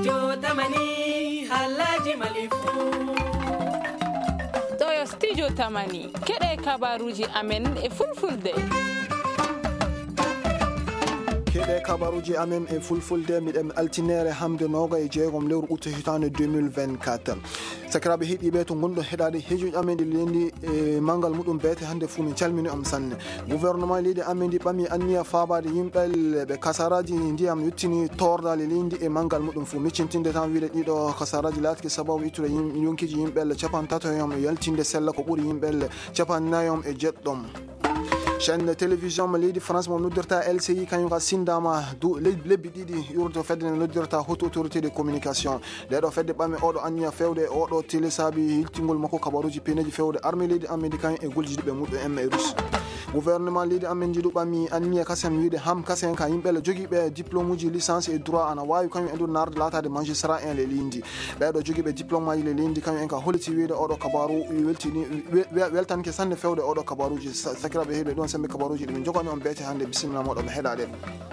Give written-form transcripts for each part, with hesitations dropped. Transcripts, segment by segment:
studio tamani halaji malifu ɗo studio tamani keɗe kabaruji amen e fulfulde. keɗe kabaruji amen e fulfulde miɗen altinere hamde noga e jeegom lewru août hitande 2024 sakiraɓe heeɗiɓe to gonɗo heɗade heejuji amen ɗi lendi e mangal muɗum beete hande fuu min calmini on sanne. Gouvernement leydi amen ndi ɓami anniya fabade yimɓel ɓe kasaraji ndiyam yettini tordale leydi e mangal muɗum fuu miccintinde tan wiide ɗiɗo kasaraji latiki sababu ittude yonkiji yimɓel capan tatoyom e yaltinde sella ko ɓuuri yimɓel capannayom e jeɗɗom. chaîne télévision mo leydi France mo noddirta LCI kañum ka sindama lebbi ɗiɗi yurto fedde ne noddirta haute autorité de communication ɗeɗo fedde ɓamme oɗo anniya fewde oɗo télé saabi hiltingol makko kabaruji peneji fewde armée leydi amen kañum e goljiɗi ɓe muɗum en e russe. Gouvernement leydi amen jiɗu ɓami anniya kasen wiide ham kasen ka yimɓe jogiiɓe diplôme uji licence et droit ana wawi kañum en ɗum narde latade magistrat en le leydi ɓeɗo jogiiɓe diplôme aji le leydi kañum en ka holliti wiide oɗo kabaru weltanke sanne fewde oɗo kabaruji sakiraɓe heeɓe ɗon sembe kabaruji ɗi min jogani on beete hande bisimilla moɗo ɓe heɗade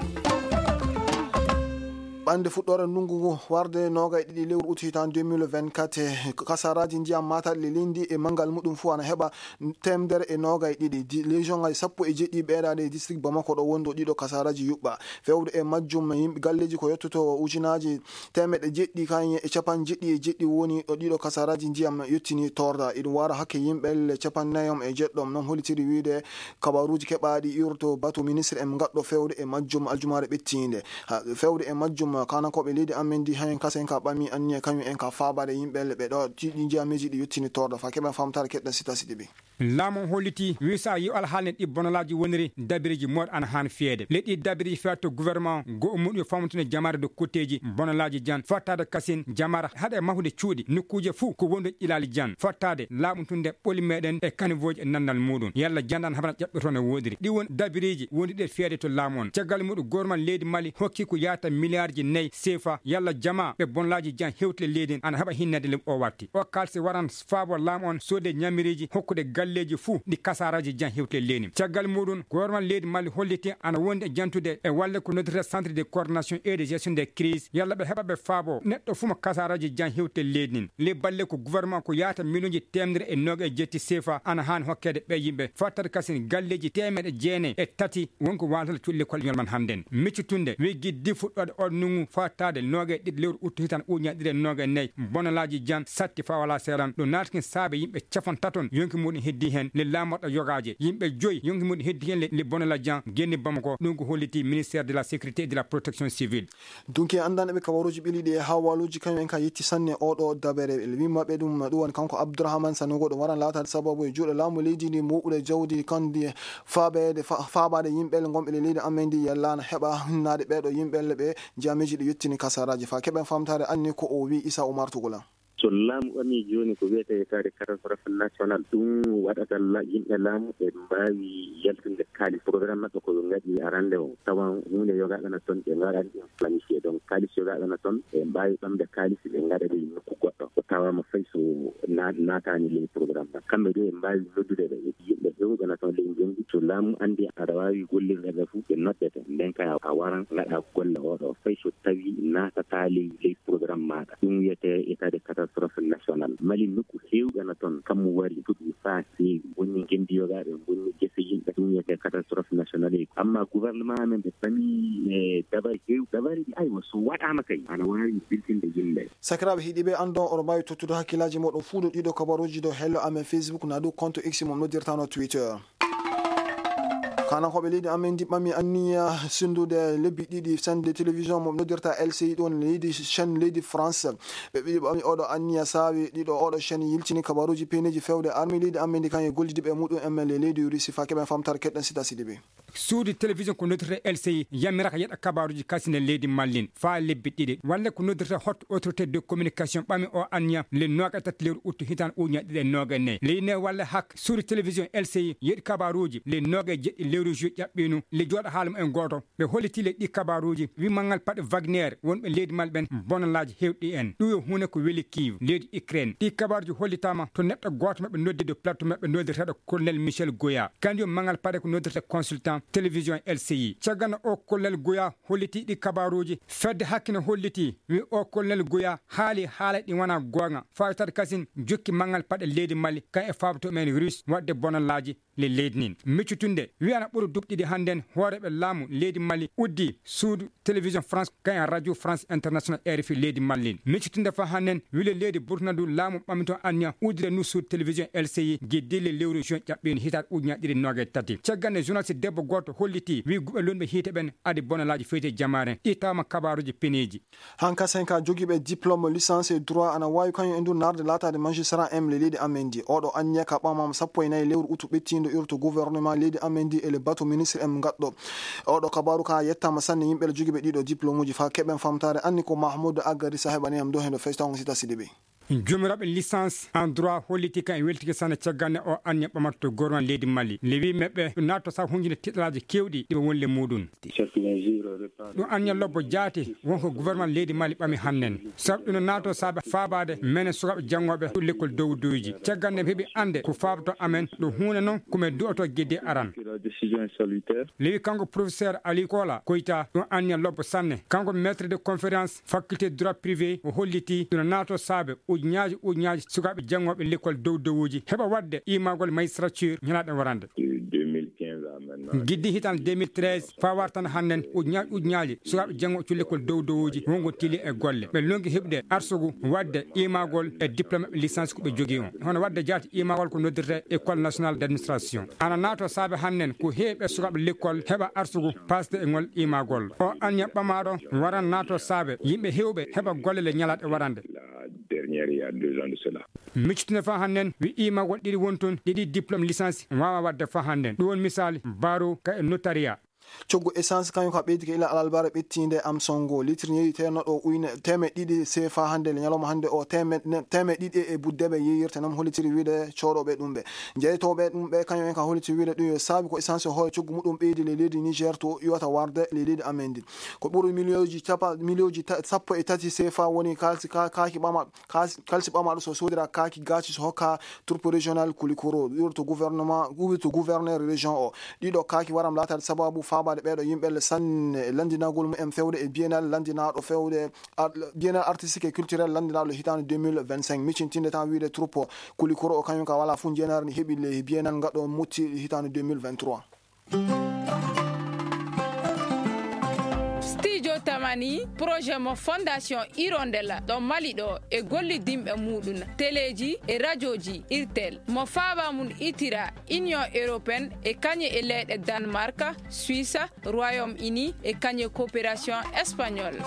ɓande fuɗɗore ndungu ngu warde noga e ɗiɗi lewru août hitande 2024 kasaraji ndiyam mataɗe le leydi e mangal muɗum fuu ana heɓa temedere e noga e ɗiɗi légion ay sappo e jeɗɗi ɓeeɗade e district Bamako ɗo wondo ɗiɗo kasaraji yuɓɓa fewde e majjum yimɓe galleji ko yettoto ujunaji temeɗe jeɗɗi kañum e capan jeɗɗi e jeɗɗi woni ɗo ɗiɗo kasaraji ndiyam yettini torda iɗum wara hakke yimɓel capannayom e jeɗɗom noon hollitiri wiide kabaruji keɓaɗi urto bato ministre en gaɗɗo fewde e majjum aljumare ɓettinde fewde e majjum kanakoɓe leydi amen ndi hayen kasen ka ɓami anniya kañum en ka fabade yimɓelle ɓe ɗo tiɗi jiyamiji ɗi yettini torda fa keɓen famtare keɗɗen sita siɗi ɓe laamon holliti wisa yi alhaalne ɗi bonolaji woniri dabiriji moɗ ana han feede leɗɗi dabiriji fewata to gouvernement go muɗum famtune jamare de kotteji bonolaji jan fottade kasin jamara haɗa mahude cuuɗi nokkuje fuu ko wonde ƴilali jan fottade laaɓutunde ɓoli meɗen e kanivoji e nandal muɗum yalla jandan haɓana ƴaɓɓe toon e wodiri ɗi won dabiriji woni ɗe feede to laamon caggal muɗum gouvernement leydi Mali hokki ko yata milliard ji 4 CFA yalla jama ɓe bonolaji jan hewtile leydi ana haɓa hinnede le o watti o kalse waran faabo laamon sode ñamiriji hokkude galleji fuu ɗi kasaraji jan hewtile leydi caggal muɗum gouvernement leydi Mali holliti ana wonde jantude e walle ko noddata centre de coordination et de gestion des crises yalla ɓe heɓa ɓe faabo neɗɗo fuu mo kasaraji jan hewtile leydi le balle ko gouvernement ko yata million temedere e noga e jetti CFA ana hani hokkede ɓe yimɓe fottata kasin galleji temeɗe jeenayi e tati wonko watata cuɗle kolñol man hamden miccutunde wi giddi fuɗɗode on nungu fottade noga e ɗiɗi lewru août hitan uña ɗiɗi noga e nayyi bonolaji jan satti fa wala seeɗan ɗo natkin saabe yimɓe cafan taton yonki muɗum heddi hen le lamoɗo yogaje yimɓe joyi yonki muɗum heddi hen le bonolaji jan genni Bamako ɗum ko holliti ministère de la sécurité et de la protection civile donc andane ɓe kabaruji ɓiliɗi e hawaluji kañum en ka yetti sanne oɗo dabere wimaɓe ɗum woni kanko Abdourahmane Sanogo ɗo waran latade sababu e juuɗe laamu leydi ndi moɓuɗe jawdi kandi fabade yimɓele gonɓe le leydi amen ndi yallana heɓa hinnade ɓeɗo yimɓelle ɓe jamiji ɗi yettini kasaraji fa keɓen famtare anni ko o wi Issa Oumar Tugolan so laamu ɓami joni ko wiyete tare catastrophe national ɗum waɗata yimɓe laamu ɓe mbawi yaltude kaalis programme maɓɓe ko gaɗi arande o tawan hunde yogaɗana toon ɓe gaɗani ɗum planifié donc kaalis yogaɗana toon ɓe mbawi ɓamde kaalis ɓe gaɗa ɗe nokku goɗɗo ko tawama fay so natani ley programme ma kamɓe ɗo ɓe mbawi noddude ɓe yimɓe ƴewgana toon ley jongi so laamu andi aɗa wawi gollirɗeɓe fuu ɓe noddete nden kay a waran gaɗa golle oɗo fay so tawi natata ley programme maɗa ɗum wiyete état de catastrophe national Mali nokku hewgana toon kammo wari fuɗɗi fa seewi woni gendiyogaɓe woni gese yimɓe ɗum wiyete catastrophe national amma gouvernement men ɓe ɓami e dabari ɗi aywa so waɗama kay ana wawi biltinde yimɓe sakiraɓe hiɗiɓe andon oɗo mbawi tottude hakkillaji moɗon fuu ɗo ɗiɗo kabaruji ɗo hello amen Facebook na ɗo compte X mom noddirtano Twitter kanakoɓe leydi amen ndi ɓami anniya sindude lebbi ɗiɗi sende télévision mo noddirta LCI ɗon leydi chaîne leydi France ɓe ɓiɗi ɓami oɗo anniya saawi ɗiɗo oɗo chaîne yiltini kabaruji peneji fewde armi leydi amen ndi kañe goljidi ɓe muɗum en le leydi Russie fa keɓen famtare keɗɗen sita siɗi ɓe suudi télévision ko noddirta LCI yamiraka yeɗa kabaruji kasine leydi Mali fa lebbi ɗiɗi walla ko noddirta haute autorité de communication ɓami o anniya le noga tati lewru août hitan uña ɗiɗi e noga e nayyi leydi ne walla hak suudi télévision LCI yeɗi kabaruji le noga e jeɗɗi lewru juillet ƴaɓɓinu le jooɗo haalum en goto ɓe hollitile ɗi kabaruji wimangal paɗe Wagner wonɓe leydi Mali ɓen bonolaji hewɗi en ɗum yo hunde ko weeli Kiev leydi Ukraine ɗi kabaruji hollitama to neɗɗo goto mabɓe noddi de plateau mabɓe noddirtaɗo colonel Michel Goya kanjum mangal paɗe ko noddirta consultant gouvernement télévision LCI cagana o kollel goya holliti ɗi kabaruji fedde hakkine holliti wi o kollel goya haala ɗi wona gonga fawtata kasin jokki mangal paɗe leydi Mali kan e fabto men russe wadde bonallaji le leydi nin miccutunde wi ana ɓuri duɓɗiɗi hannden hooreɓe laamu leydi Mali uddi suudu télévision France kan radio France international RFI leydi Mali miccutunde fa hannden wile leydi Burkina du laamu ɓamito anniya udire nu suudu télévision LCI gueddille lewru juin ƴaɓɓino hitaat ujuñaɗe ɗiɗi noga tati cagganne journaliste debbo goto holliti wi guɓe lonɓe hiite ɓen adi bonalaji feyte jamaren ɗi tawma kabaruji peneji hanka senka jogiiɓe diplôme licence e droit ana wawi kañum e ndu narde latade magistrat le leydi amendi oɗo anniya ka ɓamama 14 lewru utu ɓettido urto gouvernement leydi amendi e le bateau ministre gaɗɗo oɗo kabaru ka yettama sanne yimɓe jogiiɓe ɗiɗo diplôme uji fa keɓen famtare anni ko Mahmoudou Agari sa heɓaniyam do hen ɗo festawan sita Sidibé jomiraɓe licence en droit holliti kan e weltiki sanne cagganne o anniya ɓamata to gouvernement leydi Mali lewi meɓɓe natto sa hunjide tiɗalaji kewɗi ɗiɓe wonle muɗum ɗum anniya lobbo jaati wonko gouvernement leydi Mali ɓami hannen sabu ɗum natto saabe fabade menen sukaɓe janggoɓe to l'école dowdoji cagganne heeɓi ande ko fabto amen ɗo hunde noon komin du'oto guedde aran lewi kanko professeur Ali Kola koyta ɗum anniya lobbo sanne kanko maître de conférence faculté droit privé o holliti ɗum natto saabe ujuñaji sukaɓe janggoɓe l'école dowdoji heɓa wadde imagol magistrature ñalaɗen warande guiddi hitan 2013 fa wartan hannen ujuñaji sukaɓe janggoɓe cu l'école dowdoji wongo tili e golle ɓe longi heɓde arsugu wadde imagol e diplôme licence ko ɓe jogui on hono wadde jaati imagol ko noddirte école nationale d' administration ana nato saabe hannen ko heeɓe sukaɓe l'école heɓa arsugu pasde e ngol imagol o anniya ɓamaɗo waran nato saabe yimɓe hewɓe heɓa golle le ñalaɗe warande dernière il y a 2 ans de cela. Miccitune fa hannen wi imagol ɗiɗi wonton ɗiɗi diplôme licence wawa wadde fa hannen ɗum won misali baro ka e notariat coggu essence kañum ka ɓeydike ila alalbara ɓettinde am songo litre yeeyi tenoɗo uyne temed ɗiɗi CFA hande le ñalawma hande o temed ɗiɗi e buddeɓe yeeyirte nam hollitiri wiide coɗoɓe ɗum ɓe jeytoɓe ɗum ɓe kañum en ka hollitiri wiide ɗum yo saabi ko essence hoore coggu muɗum ɓeydi le leydi Niger to iwata warde le leydi Amendi ko ɓuri millioji sappo e tati CFA woni kalsi ɓamaɗo so sodira kaki gaci so hokka troupe régional Kulikoro to gouverneur région o ɗiɗo kaki waram latade sababu fabade ɓeɗo yimɓe sanne landinagol mumen fewde e bienal landinaɗo fewde bienal artistique et culturel landinaɗo hitande 2025 miccintinde tan wiide troupe Kulikoro o kañum ka wala fu jenare ni heeɓi le bienal gaɗo mutti hitande 2023 tamani projet mo fondation Hirondella ɗo Mali ɗo e gollidimɓe muɗum téléji e radioji irtel mo faaba mum itira union européenne e kañe e leyɗe Danemark Suisse Royaume-Uni e kañe coopération espagnole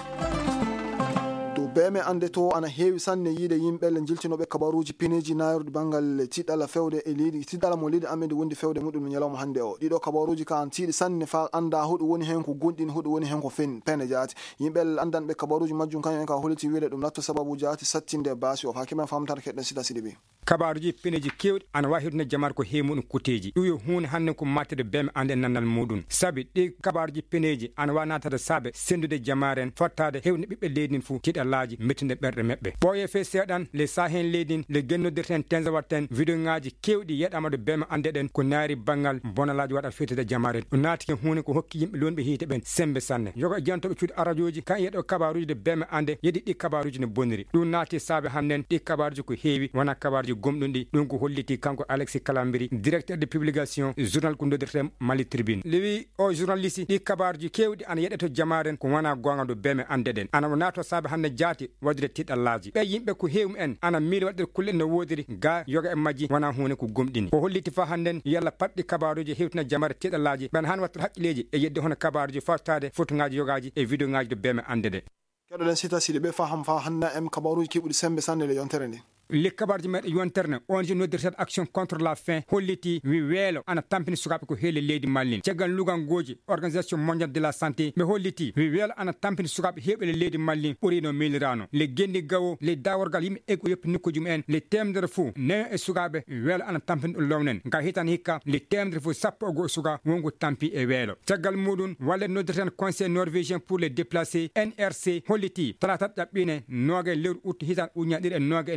beme ande to ana heewi sanne yiide yimɓelle jiltinoɓe kabaruji pineji nayrude banggal tiɗɗala fewde e leydi tiɗɗala mo leydi amen wondi fewde muɗum ñalawma hande o ɗiɗo kabaruji ka an tiiɗi sanne fa anda huɗo woni hen ko gonɗin huɗo woni hen ko pene jaati yimɓelle andanɓe kabaruji majjum kañum en ka holliti wiide ɗum latto sababu jaati sattinde basi o fa keɓen famtata keɗɗen sida Sidibé kabaruji pineji kewɗi ana wawi hirde jamar ko heewi muɗum kuteji ɗum yo hunde hande ko mattede beme ande nannal muɗum saabi ɗi kabaruji pineji ana wawi natade saabe sendude jamaren fottade hewne ɓiɓɓe leydi din fou tiɗalaji mettinde ɓerɗe meɓɓe ɓooye fe seeɗan le sahen leydi le gennodirten tensa watten vidéo ngaji kewɗi yeɗama ɗo beme ande ɗen ko naari banggal bonalaji waɗat fetede jamaren ɗum naati ken hunde ko hokki yimɓe lonɓe hiite ɓen sembe sanne yogo jantoɓe cuuɗi radioji kan yeɗo kabaruji de beme ande yeɗi ɗi kabaruji ne bonniri ɗum naati saabe hannden ɗi kabaruji ko heewi wona kabaruji gomɗum ɗi ɗum ko holliti kanko Alexis Kalambiri directeur de publication journal ko ndodirten Mali Tribune lewi o journaliste ɗi kabaruji kewɗi ana yeɗeto jamaren ko wona gonga ɗo beme ande ɗen ana nato saabe hande jaati wadude tiɗallaji ɓe yimɓe ko heewum en ana miili waɗde kulle no wodiri ga yoga e majji wona hunde ko gomɗini ko holliti fa hannden yalla patɗi kabaruji hewtina jamare tiɗallaji ɓen han watta haqqileji e yedde hono kabaruji fottade photoŋaji yogaji e vidéo ŋaji ɗo beme ande ɗe keɗoɗen sita Sidibé faham fa hanna em kabaruji keɓuɗi sembe sanne le yontere nde le kabarji meɗe yonterne ONG noddirtede action contre la faim holliti wi weelo ana tampini sukaɓe ko heeli leydi Mali caggal lugangoji organisation mondiale de la santé ɓe holliti wi weelo ana tampini sukaɓe heɓele leydi Mali ɓuuri no miilirano le gendi gawo le daworgal yimɓe ego yoppi nokkuji mumen le temedere fou neyo e sukaɓe weelo ana tampini ɗum lownen ga hitan hikka le temedere fou sappo e goho suka wongo tampi e weelo caggal muɗum walle noddirten conseil norvégien pour les déplacés NRC holliti talatat ƴaɓɓine noga lewru août hitan ujunaje ɗiɗi e noga e nayyi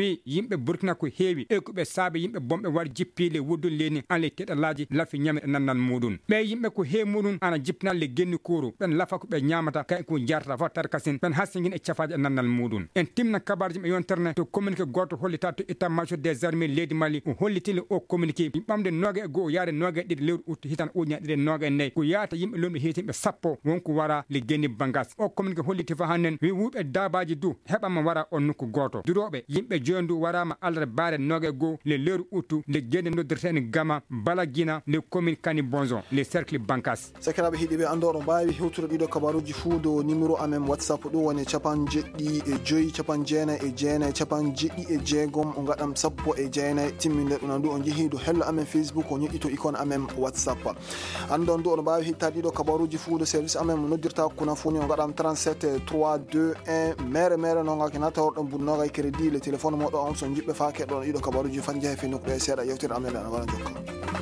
wi yimɓe burkina ko heewi e ko ɓe saabe yimɓe bomɓe war jippile wuddun leni an le teɗalaji lafi ñame nannal muɗum ɓe yimɓe ko he muɗum ana jippinalle genni kuru ɓen lafa ko ɓe ñamata kay ko jarta fattar kasin ɓen hassiguin e cafaji e nannal muɗum en timna kabarji ɓe yonterne to communiqué goto hollita to état major des armées leydi Mali o hollitile o communiqué ɓamde noga e goho yaade noga e ɗiɗi lewru uttu hitan uña ɗiɗi noga e nayyi ko yaata yimɓe lomɓe heetimɓe sappo wonko wara le genni bangas o communiqué holliti fa hannen wi wuuɓe dabaji du heɓama wara on nokku goto duroɓe yimɓe joyndu warama alre baare noga e goho le lewru uttu le genni noddirteni gama balagina le commune kani bonzon le cercle bankas sakiraɓe hiiɗiɓe andoɗo mbawi hewtude ɗiɗo kabaruji fuu do numéro amen whatsapp ɗum woni 75 49 50 o gaɗam 19 timminde ɗum ndu on jeehi do hello amen Facebook o ñoƴƴito icône amen whatsapp andon ndu oɗo mbawi hittade ɗiɗo kabaruji fuu do service amen mo noddirta kuna funi o gaɗam 37 321 mere nogaki natawrɗo bunnoga e crédit le téléphone moɗo on so jiɓɓe fa keɗɗon ɗiɗo kabaruji fan jeehe fe nokkuɗe seeɗa yewtere amen ana wara jokka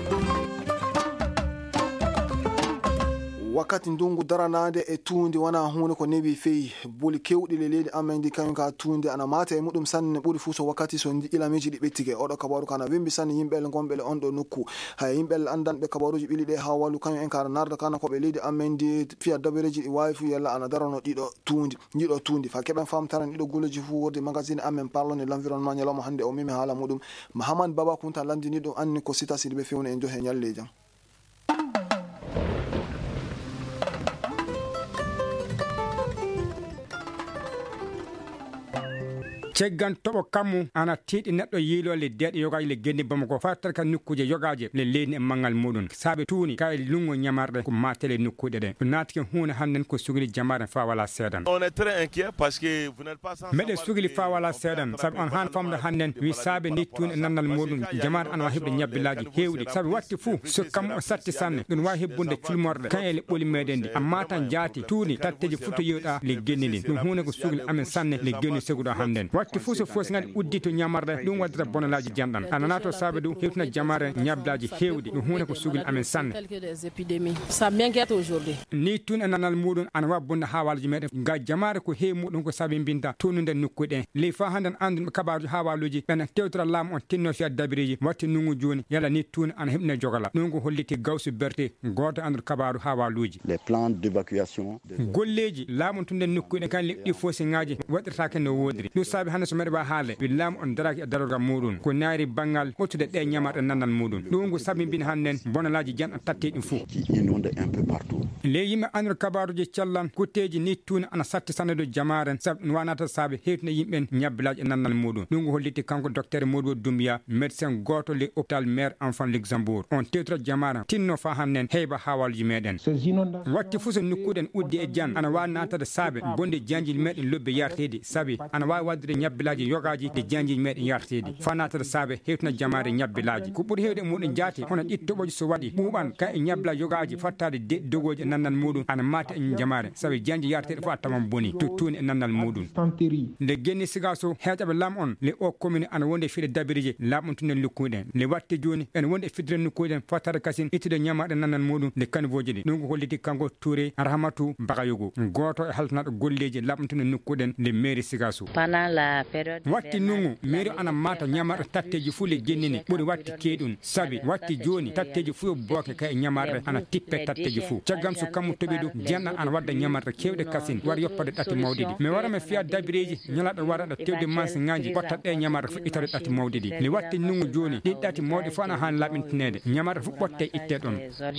wakkati ndungu daranade e tuundi wona hunde ko newi feyi boli kewɗi le leydi amen ndi kañum ka tuundi ana mata e muɗum sanne ɓuuri fuu so wakkati so ilamiji ɗi ɓettike oɗo kabaru kana wembi sanne yimɓele gonɓele on ɗo nokku hay yimɓele andanɓe kabaruji ɓili ɗe ha wallu kañum en kara narda kana koɓe leydi amen ndi fiya dabareji ɗi wawi fu yalla ana darano ɗiɗo tuundi fa keɓen famtaran ɗiɗo gulleji fu worde magazine amen parlone l' environnement ñalawma hande o mimi haala muɗum mahamane baba kunta landini ɗum anni ko sita siɗi ɓe fewni en johe ñalle jam ceggan toɓo kammu ana tiiɗi neɗɗo yiilole deeɗe yogaji le genni Bamako fattat ka nokkuje yogaje le leydi e manggal muɗum saaɓe tuuni kay lungo ñamarɗe ko matele nokkuɗe ɗe ɗum naatiki hunde hannen ko sugli jamare fa wala seeɗan meɗe sugli fa wala seeɗan saabi on han famde hannen wi saabe ni tuuni e nannal muɗum jamare ana wawi heɓde ñabbilaji hewɗi saabi watti fuu so kammu o satti sanne ɗum wawi hebbunde culmorɗe kan e le ɓoli meɗen ndi amma tan jaati tuuni tatteji futo yewɗa le genni ndi ɗum hunde ko sugli amen sanne le genni seguɗo hannden watti fuu so fosgadi uddi to ñamarɗe ɗum waddata bonalaji janɗan anana to saabe ɗum hewtina jamare ñablaji hewɗi ɗum hunde ko sugli amen sanne ni tun e nanal muɗum ana wawi bonde hawalaji meɗen ga jamare ko heewi muɗum ko saabi mbinta tunnude nokkuɗe ley fa hannden anduɓe kabaruji hawaluji ɓen tewtora laamu on tinno fiya dabiriji watti nungu joni yalla ni tun ana heɓine jogala ɗum ko holliti Gawsu Berté goto andude kabaru hawaluji les plans d'évacuation golleji laamu tunde nokkuɗe kan leɗɗi fosiŋaji waɗirtake no wodiri ɗum saabi hande so meɗe wa haalde wi laamu on daraki e darorgal muɗum ko naari banggal ɓottude ɗe ñamarɗe nannal muɗum ɗum ko saabi mbin hannden bonalaji janɗan tatte ɗum fou ley yimɓe andude kabaruji callan kutteji ni tuuni ana satti sanne do jamaren saabi ɗum wanata saabi hewtine yimɓen ñabbilaji e nannal muɗum ɗum ko holliti kanko docteur Modou Doumbia médecin goto le hôpital mère enfant Luxembourg on tewtoro jamaren tinno fa hannen heyba hawaluji meɗen watti fuu so nokkuɗen uddi e jan ana wawi natade saabe bonde janjiji meɗen lobbe yartede saabi ana wawi waddude ñabbilaji yogaji de janjiji meɗen yartede fa natade saabe hewtina jamare ñabbilaji ko ɓuuri hewde muɗum jaati hono ɗi toɓoji so waɗi ɓuuɓan ka e ñabbila yogaji fattade dogoji e nannal muɗum ana mata e jamare saabi janji yartede fof a tawan boni to tuuni e nannal muɗum nde genni siga so heeƴaɓe lam on le o commune ana wonde fiɗe dabiriji laaɓon tunnen lukkuɗen le watte joni ene wonde e fiddire nokkuɗen fattade kasin ittude ñamaɗe nannal muɗum le kanivoji ɗi ɗum ko holliti kanko Touré Rahmatou Bagayogo goto e haltanaɗo golleji laaɓon tunnen nokkuɗen le mairie siga so watti nungu mairie ana mata ñamarɗe tatteji fuu le gennini ɓuuri watti keeɗum saabi watti joni tatteji fuu yo booke ka e ñamarɗe ana tippe tatteji fuu caggam so kammu toɓi ɗum janɗan ana wadda ñamarɗe kewɗe kasin war yoppade ɗatti mawɗi ɗi mi warame fiya dabireji ñalaɗo waraɗa tewde mansiŋaji pottat ɗe ñamarɗe fof ittade ɗatti mawɗi ɗi le watti nungu joni ɗi ɗatti mawɗi fof ana hani laɓintinede ñamarɗe fof ɓotte itte ɗon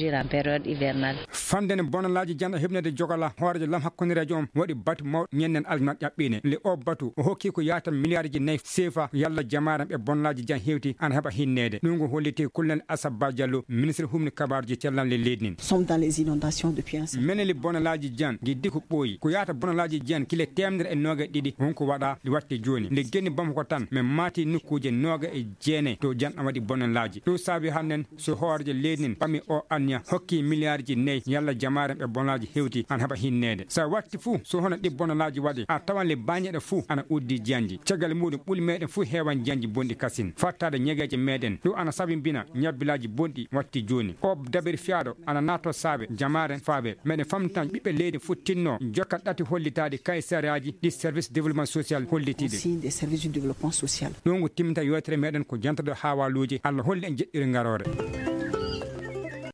fandene bonalaji janɗa heɓnede jogala hoorejo lam hakkudirejo on waɗi batu mawɗo ñennen almat ƴaɓɓine le o batu o hokki ko yata milliard ji 4 CFA yalla jamaram ɓe bonalaji jan hewti ana heeɓa hinnede ɗum ko holliti kullel Assaba Diallo ministre humni kabaruji cellan le leydi nin meneli bonalaji jan giddi ko ɓooyi ko yata bonalaji jan kile temedere e noga ɗiɗi wonko waɗa li watti joni le genni Bamako tan min mati nokkuje noga e jeenayi to jan an waɗi bonalaji ɗum saabi hannen so hoorejo leydi nin ɓami o anniya hokki milliard ji 4 yalla jamaram ɓe bonalaji hewti ana heeɓa hinnede sa watti fuu so hono ɗi bonalaji waɗi a tawan le bañeɗe fuu ana uddi janji caggal muɗum ɓuuri meɗen fu hewan janji bonɗi kasin fattade ñegeje meɗen ɗum ana sabimbina ñabbilaji bonɗi watti joni o dabiri fiyaɗo ana nato saabe jamaren faaɓe meɗen famtan ɓiɓɓe leydi fu tinno jokkat ɗati hollitade kayisariyaji ɗi service développement social hollitiɗe ɗum timminta yewtere meɗen ko jantade hawaluji Allah holli en jeɗɗiri garore.